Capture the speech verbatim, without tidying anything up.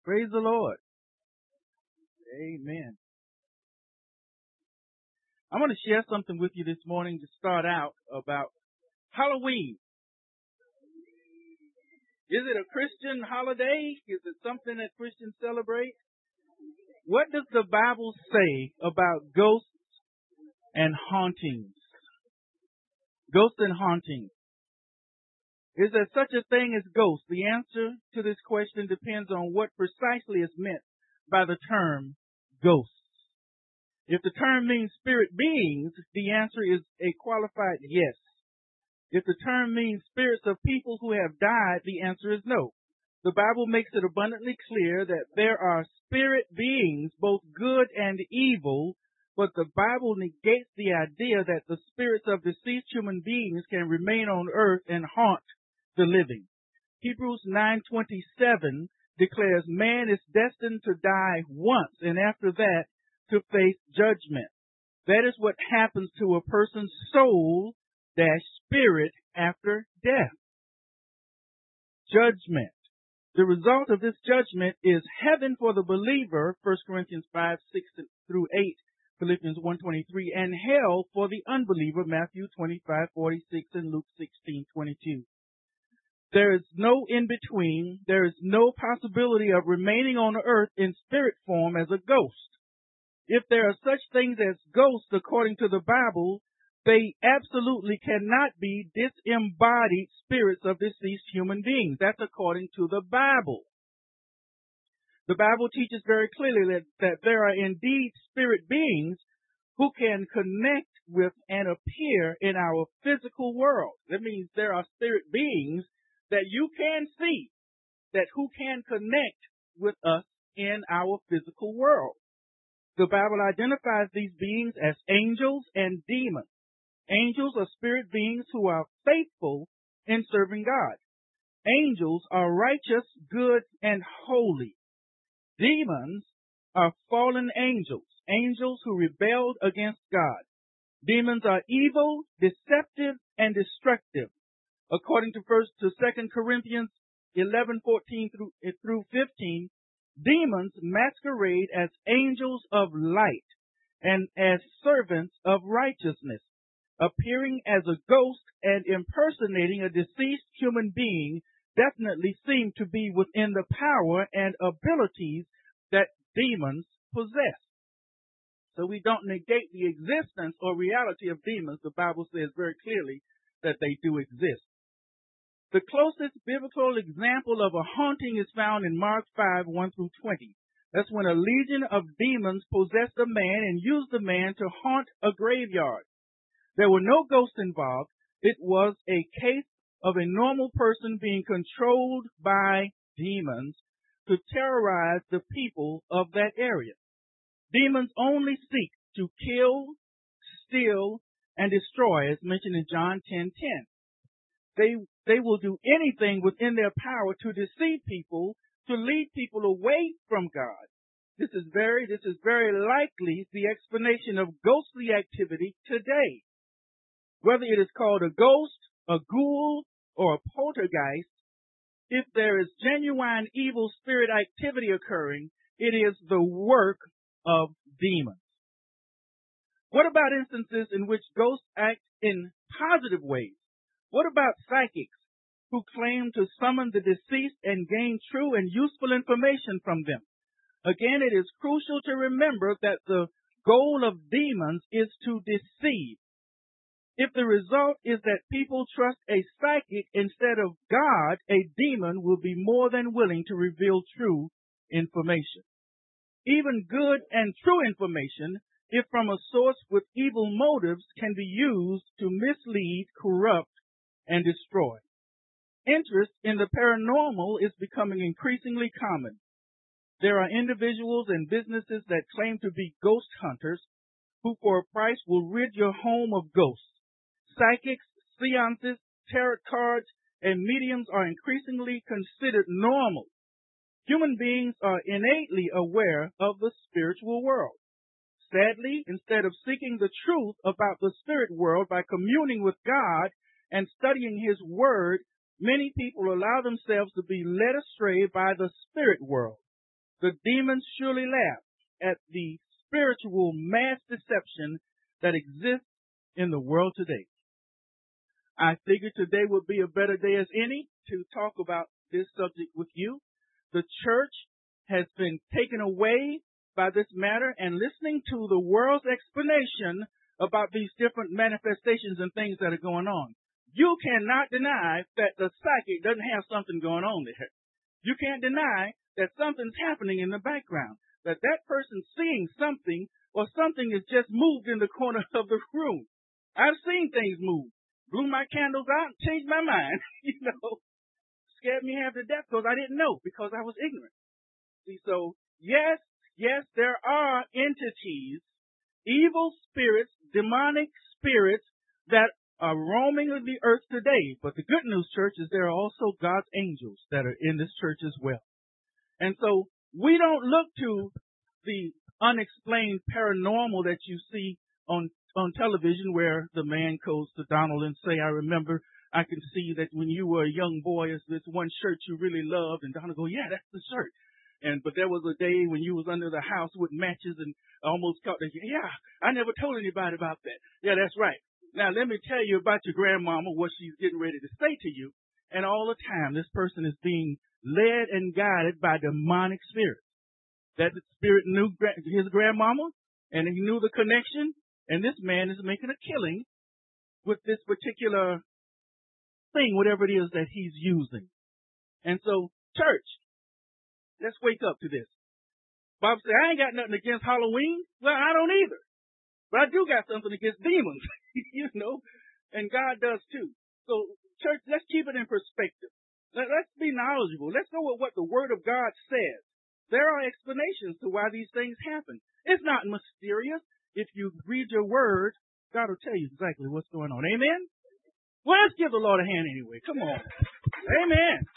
Praise the Lord. Amen. I'm going to share something with you this morning to start out about Halloween. Is it a Christian holiday? Is it something that Christians celebrate? What does the Bible say about ghosts and hauntings? Ghosts and hauntings. Is there such a thing as ghosts? The answer to this question depends on what precisely is meant by the term ghosts. If the term means spirit beings, the answer is a qualified yes. If the term means spirits of people who have died, the answer is no. The Bible makes it abundantly clear that there are spirit beings, both good and evil, but the Bible negates the idea that the spirits of deceased human beings can remain on earth and haunt the living. Hebrews nine twenty-seven declares man is destined to die once, and after that to face judgment. That is what happens to a person's soul dash spirit after death. Judgment. The result of this judgment is heaven for the believer, First Corinthians five, six through eight, Philippians one twenty-three, and hell for the unbeliever, Matthew twenty-five, forty-six, and Luke sixteen, twenty-two. There is no in-between. There is no possibility of remaining on earth in spirit form as a ghost. If there are such things as ghosts according to the Bible, they absolutely cannot be disembodied spirits of deceased human beings. That's according to the Bible. The Bible teaches very clearly that, that there are indeed spirit beings who can connect with and appear in our physical world. That means there are spirit beings that you can see, that who can connect with us in our physical world. The Bible identifies these beings as angels and demons. Angels are spirit beings who are faithful in serving God. Angels are righteous, good, and holy. Demons are fallen angels, angels who rebelled against God. Demons are evil, deceptive, and destructive. According to first to Second Corinthians eleven, fourteen through, through fifteen, demons masquerade as angels of light and as servants of righteousness, appearing as a ghost and impersonating a deceased human being definitely seem to be within the power and abilities that demons possess. So we don't negate the existence or reality of demons. The Bible says very clearly that they do exist. The closest biblical example of a haunting is found in Mark five, one through twenty. That's when a legion of demons possessed a man and used the man to haunt a graveyard. There were no ghosts involved. It was a case of a normal person being controlled by demons to terrorize the people of that area. Demons only seek to kill, steal, and destroy, as mentioned in John ten ten. They, they will do anything within their power to deceive people, to lead people away from God. This is very, this is very likely the explanation of ghostly activity today. Whether it is called a ghost, a ghoul, or a poltergeist, if there is genuine evil spirit activity occurring, it is the work of demons. What about instances in which ghosts act in positive ways? What about psychics who claim to summon the deceased and gain true and useful information from them? Again, it is crucial to remember that the goal of demons is to deceive. If the result is that people trust a psychic instead of God, a demon will be more than willing to reveal true information. Even good and true information, if from a source with evil motives, can be used to mislead, corrupt, and destroy. Interest in the paranormal is becoming increasingly common. There are individuals and businesses that claim to be ghost hunters who for a price will rid your home of ghosts. Psychics, seances, tarot cards, and mediums are increasingly considered normal. Human beings are innately aware of the spiritual world. Sadly, instead of seeking the truth about the spirit world by communing with God and studying His Word, many people allow themselves to be led astray by the spirit world. The demons surely laugh at the spiritual mass deception that exists in the world today. I figured today would be a better day as any to talk about this subject with you. The church has been taken away by this matter, and listening to the world's explanation about these different manifestations and things that are going on. You cannot deny that the psychic doesn't have something going on there. You can't deny that something's happening in the background, that that person's seeing something or something is just moved in the corner of the room. I've seen things move. Blew my candles out and changed my mind. You know, scared me half to death because I didn't know, because I was ignorant. See, so yes, yes, there are entities, evil spirits, demonic spirits that are roaming the earth today. But the good news, church, is there are also God's angels that are in this church as well. And so we don't look to the unexplained paranormal that you see on on television, where the man goes to Donald and say, I remember, I can see that when you were a young boy, it's this one shirt you really loved. And Donald goes, yeah, that's the shirt. And but there was a day when you was under the house with matches and almost caught the, yeah, I never told anybody about that. Yeah, that's right. Now, let me tell you about your grandmama, what she's getting ready to say to you. And all the time, this person is being led and guided by demonic spirits. That spirit knew his grandmama, and he knew the connection. And this man is making a killing with this particular thing, whatever it is that he's using. And so, church, let's wake up to this. Bob said, I ain't got nothing against Halloween. Well, I don't either. But I do got something against demons, you know, and God does too. So, church, let's keep it in perspective. Let, let's be knowledgeable. Let's go with what the Word of God says. There are explanations to why these things happen. It's not mysterious. If you read your Word, God will tell you exactly what's going on. Amen? Well, let's give the Lord a hand anyway. Come on. Amen.